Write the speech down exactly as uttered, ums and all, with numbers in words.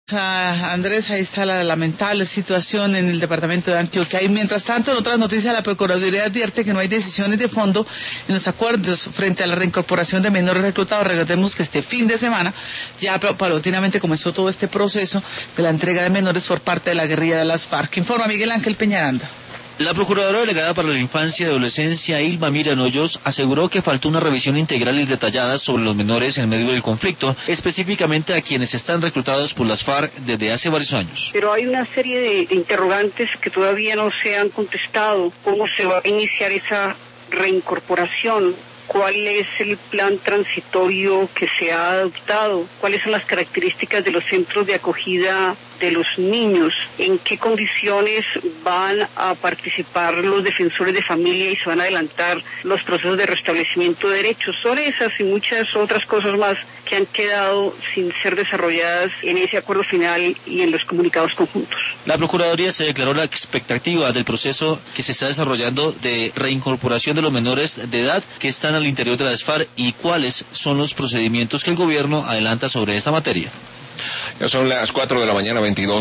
Ah, Andrés, ahí está la lamentable situación en el departamento de Antioquia. Y mientras tanto, en otras noticias, la Procuraduría advierte que no hay decisiones de fondo en los acuerdos frente a la reincorporación de menores reclutados. Recordemos que este fin de semana ya paulatinamente comenzó todo este proceso de la entrega de menores por parte de la guerrilla de las FARC. Informa Miguel Ángel Peñaranda. La Procuradora Delegada para la Infancia y Adolescencia, Ilma Miriam Hoyos, aseguró que faltó una revisión integral y detallada sobre los menores en medio del conflicto, específicamente a quienes están reclutados por las FARC desde hace varios años. Pero hay una serie de, de interrogantes que todavía no se han contestado. ¿Cómo se va a iniciar esa reincorporación? ¿Cuál es el plan transitorio que se ha adoptado? ¿Cuáles son las características de los centros de acogida de los niños? ¿En qué condiciones van a participar los defensores de familia y se van a adelantar los procesos de restablecimiento de derechos? Son esas y muchas otras cosas más que han quedado sin ser desarrolladas en ese acuerdo final y en los comunicados conjuntos. La Procuraduría se declaró la expectativa del proceso que se está desarrollando de reincorporación de los menores de edad que están al interior de las FARC y cuáles son los procedimientos que el gobierno adelanta sobre esta materia. Ya son las cuatro de la mañana, veintidós